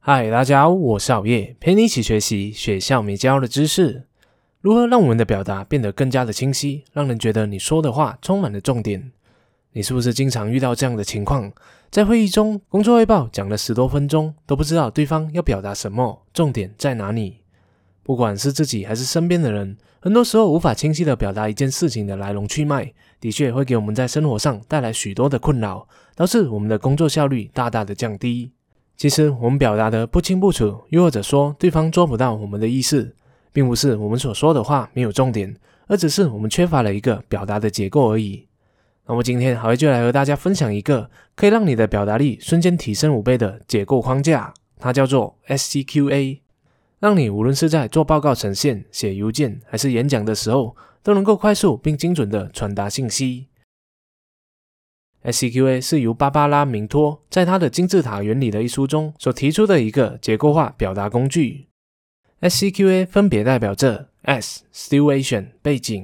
嗨，大家好，我是熬夜，陪你一起学习学校没教的知识。如何让我们的表达变得更加的清晰，让人觉得你说的话充满了重点？你是不是经常遇到这样的情况？在会议中，工作汇报讲了10多分钟，都不知道对方要表达什么，重点在哪里？不管是自己还是身边的人，很多时候无法清晰地表达一件事情的来龙去脉，的确会给我们在生活上带来许多的困扰，导致我们的工作效率大大的降低。其实我们表达的不清不楚，又或者说对方做不到我们的意思，并不是我们所说的话没有重点，而只是我们缺乏了一个表达的结构而已。那么今天好就来和大家分享一个可以让你的表达力瞬间提升5倍的结构框架，它叫做 SCQA， 让你无论是在做报告呈现、写邮件还是演讲的时候，都能够快速并精准地传达信息。SCQA 是由芭芭拉·明托在他的金字塔原理的一书中所提出的一个结构化表达工具。SCQA 分别代表着 S Situation 背景，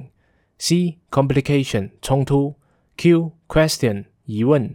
C Complication 冲突， Q Question 疑问，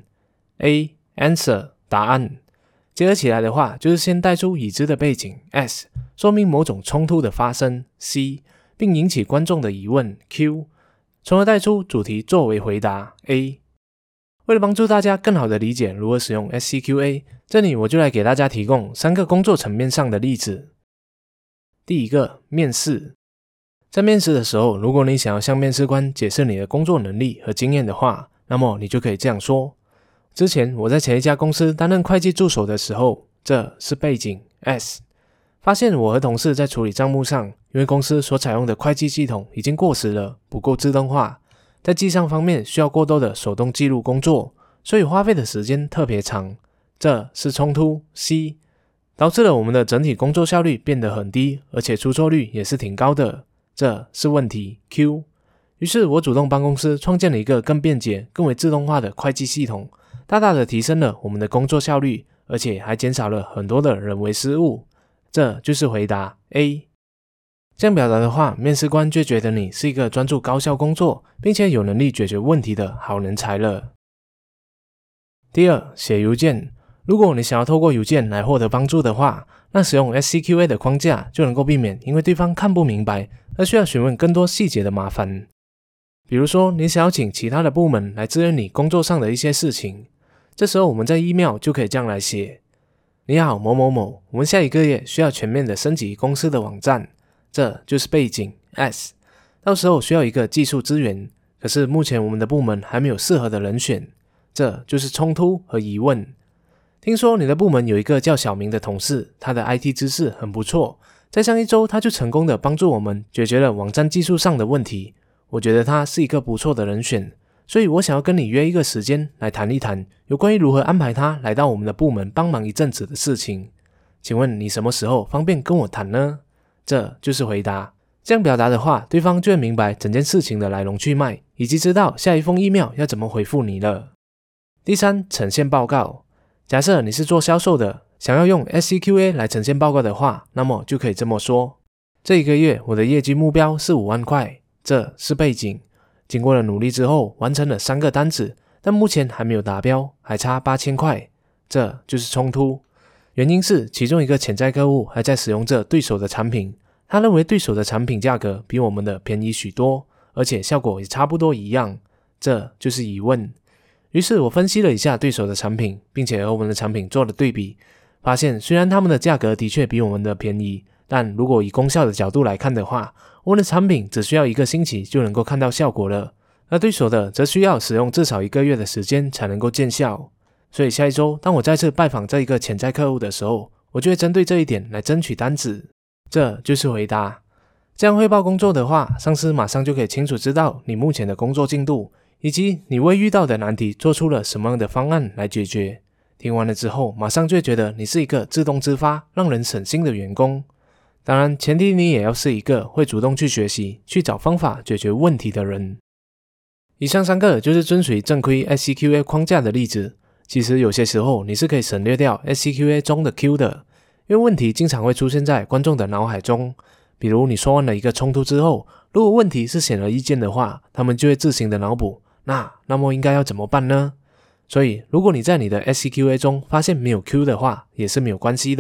A Answer 答案。结合起来的话，就是先带出已知的背景 S， 说明某种冲突的发生 C， 并引起观众的疑问 Q， 从而带出主题作为回答 A。为了帮助大家更好的理解如何使用 SCQA， 这里我就来给大家提供3个工作层面上的例子。第一个，面试。在面试的时候，如果你想要向面试官解释你的工作能力和经验的话，那么你就可以这样说：之前我在前一家公司担任会计助手的时候，这是背景 S， 发现我和同事在处理账目上，因为公司所采用的会计系统已经过时了，不够自动化，在记账方面需要过多的手动记录工作，所以花费的时间特别长。这是冲突 C， 导致了我们的整体工作效率变得很低，而且出错率也是挺高的。这是问题 Q。 于是我主动帮公司创建了一个更便捷、更为自动化的会计系统，大大的提升了我们的工作效率，而且还减少了很多的人为失误。这就是回答 A。这样表达的话，面试官就觉得你是一个专注高效工作，并且有能力解决问题的好人才了。第二，写邮件。如果你想要透过邮件来获得帮助的话，那使用 SCQA 的框架就能够避免因为对方看不明白而需要询问更多细节的麻烦。比如说，你想要请其他的部门来支援你工作上的一些事情，这时候我们在 email 就可以这样来写：你好某某某，我们下一个月需要全面的升级公司的网站，这就是背景 S， 到时候需要一个技术资源，可是目前我们的部门还没有适合的人选，这就是冲突和疑问。听说你的部门有一个叫小明的同事，他的 IT 知识很不错，在上一周他就成功的帮助我们解决了网站技术上的问题，我觉得他是一个不错的人选，所以我想要跟你约一个时间来谈一谈有关于如何安排他来到我们的部门帮忙一阵子的事情，请问你什么时候方便跟我谈呢？这就是回答。这样表达的话，对方就会明白整件事情的来龙去脉，以及知道下一封 email 要怎么回复你了。第三，呈现报告。假设你是做销售的，想要用 SCQA 来呈现报告的话，那么就可以这么说：这一个月我的业绩目标是5万块，这是背景。经过了努力之后，完成了3个单子，但目前还没有达标，还差8000块，这就是冲突。原因是其中一个潜在客户还在使用着对手的产品，他认为对手的产品价格比我们的便宜许多，而且效果也差不多一样，这就是疑问。于是我分析了一下对手的产品，并且和我们的产品做了对比，发现虽然他们的价格的确比我们的便宜，但如果以功效的角度来看的话，我们的产品只需要1个星期就能够看到效果了，而对手的则需要使用至少1个月的时间才能够见效。所以下一周当我再次拜访这一个潜在客户的时候，我就会针对这一点来争取单子。这就是回答。这样汇报工作的话，上司马上就可以清楚知道你目前的工作进度，以及你为遇到的难题做出了什么样的方案来解决。听完了之后，马上就会觉得你是一个自动自发、让人省心的员工。当然，前提你也要是一个会主动去学习、去找方法解决问题的人。以上3个就是遵循正规 SCQA 框架的例子。其实有些时候你是可以省略掉 SCQA 中的 Q 的，因为问题经常会出现在观众的脑海中。比如你说完了一个冲突之后，如果问题是显而易见的话，他们就会自行的脑补，那么应该要怎么办呢？所以如果你在你的 SCQA 中发现没有 Q 的话，也是没有关系的。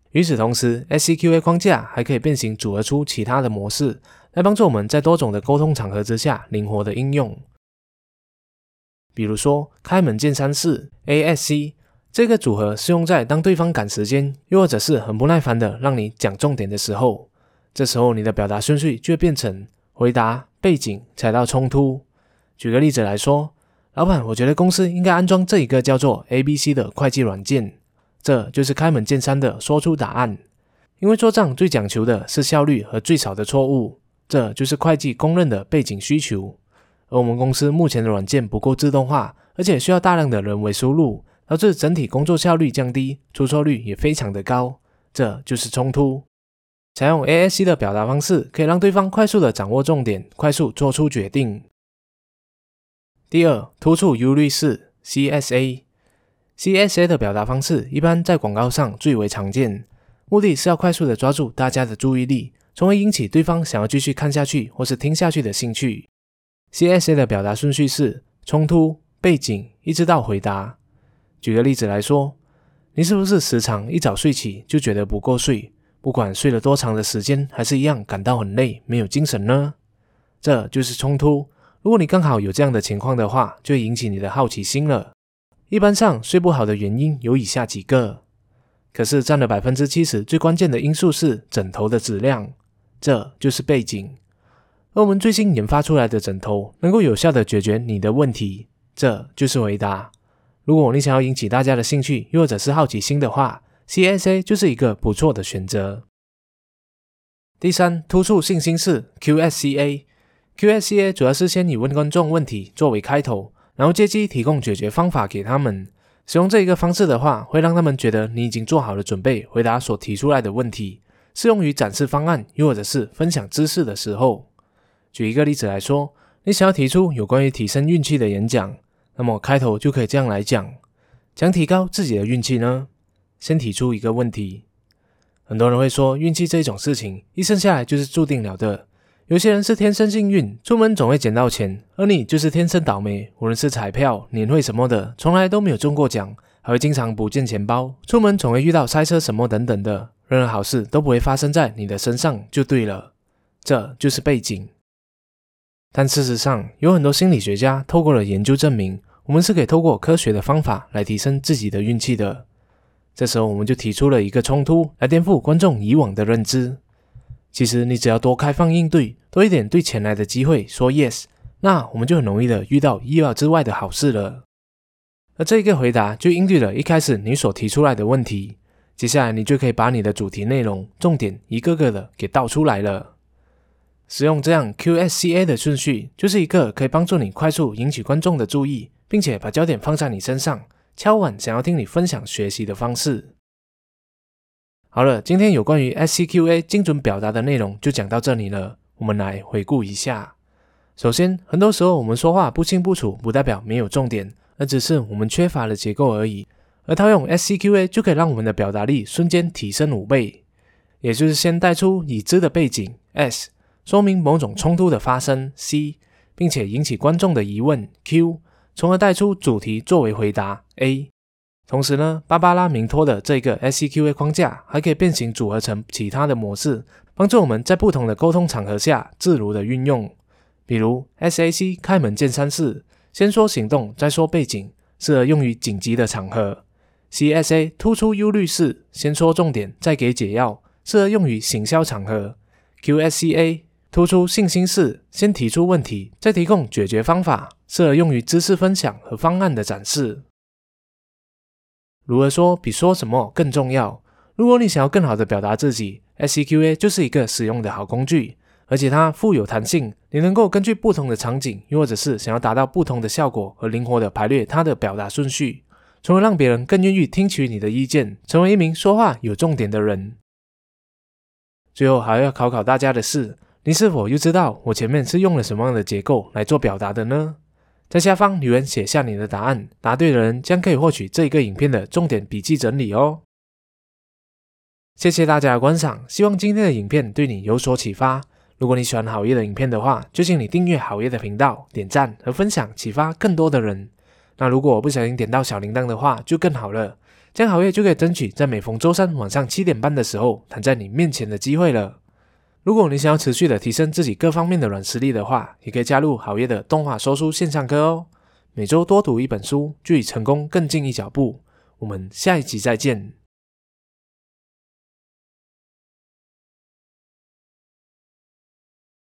与此同时 SCQA 框架还可以变形组合出其他的模式，来帮助我们在多种的沟通场合之下灵活的应用。比如说开门见山式 ASC， 这个组合是用在当对方赶时间，又或者是很不耐烦的让你讲重点的时候，这时候你的表达顺序就会变成回答、背景、踩到冲突。举个例子来说，老板，我觉得公司应该安装这一个叫做 ABC 的会计软件，这就是开门见山的说出答案。因为做账最讲求的是效率和最少的错误，这就是会计公认的背景需求。而我们公司目前的软件不够自动化，而且需要大量的人为输入，导致整体工作效率降低，出错率也非常的高，这就是冲突。采用 ASC 的表达方式，可以让对方快速的掌握重点，快速做出决定。第二，突出忧虑式 CSA。CSA 的表达方式一般在广告上最为常见，目的是要快速的抓住大家的注意力，从而引起对方想要继续看下去或是听下去的兴趣。CSA 的表达顺序是冲突、背景，一直到回答。举个例子来说，你是不是时常一早睡起就觉得不够睡，不管睡了多长的时间，还是一样感到很累，没有精神呢？这就是冲突。如果你刚好有这样的情况的话，就会引起你的好奇心了。一般上睡不好的原因有以下几个，可是占了 70% 最关键的因素是枕头的质量，这就是背景。而我们最新研发出来的枕头能够有效的解决你的问题，这就是回答。如果你想要引起大家的兴趣又或者是好奇心的话， CSA 就是一个不错的选择。第三，突出信心式 QSCA。QSCA 主要是先以问观众问题作为开头，然后借机提供解决方法给他们。使用这一个方式的话，会让他们觉得你已经做好了准备回答所提出来的问题，适用于展示方案又或者是分享知识的时候。举一个例子来说，你想要提出有关于提升运气的演讲，那么开头就可以这样来讲：想提高自己的运气呢？先提出一个问题。很多人会说，运气这种事情一生下来就是注定了的。有些人是天生幸运，出门总会捡到钱，而你就是天生倒霉，无论是彩票、年会什么的，从来都没有中过奖，还会经常不见钱包，出门总会遇到塞车什么等等的，任何好事都不会发生在你的身上就对了。这就是背景。但事实上，有很多心理学家透过了研究证明，我们是可以透过科学的方法来提升自己的运气的。这时候我们就提出了一个冲突，来颠覆观众以往的认知。其实你只要多开放应对，多一点对前来的机会说 yes， 那我们就很容易的遇到意料之外的好事了。而这一个回答就应对了一开始你所提出来的问题，接下来你就可以把你的主题内容重点一个个的给道出来了。使用这样 QSCA 的顺序，就是一个可以帮助你快速引起观众的注意，并且把焦点放在你身上，敲碗想要听你分享学习的方式。好了，今天有关于 SCQA 精准表达的内容就讲到这里了，我们来回顾一下。首先，很多时候我们说话不清不楚，不代表没有重点，而只是我们缺乏了结构而已。而套用 SCQA 就可以让我们的表达力瞬间提升5倍，也就是先带出已知的背景 S， 说明某种冲突的发生 C， 并且引起观众的疑问 Q， 从而带出主题作为回答 A。同时呢，芭芭拉明托的这个 SCQA 框架还可以变形组合成其他的模式，帮助我们在不同的沟通场合下自如的运用。比如 SAC 开门见山式，先说行动再说背景，适合用于紧急的场合。CSA 突出忧虑式，先说重点再给解药，适合用于行销场合。QSCA 突出信心式，先提出问题再提供解决方法，适合用于知识分享和方案的展示。如何说比说什么更重要？如果你想要更好的表达自己， SCQA 就是一个实用的好工具，而且它富有弹性，你能够根据不同的场景，又或者是想要达到不同的效果而灵活的排列它的表达顺序，从而让别人更愿意听取你的意见，成为一名说话有重点的人。最后还要考考大家的是，你是否又知道我前面是用了什么样的结构来做表达的呢？在下方留言写下你的答案，答对的人将可以获取这个影片的重点笔记整理哦。谢谢大家的观赏，希望今天的影片对你有所启发。如果你喜欢好业的影片的话，就请你订阅好业的频道，点赞和分享，启发更多的人。那如果我不小心点到小铃铛的话，就更好了。 这样好业就可以争取在每逢周三晚上7点半的时候弹在你面前的机会了。如果你想要持续的提升自己各方面的软实力的话，也可以加入好业的动画说书线上课哦。每周多读一本书，距离成功更进一小步。我们下一集再见。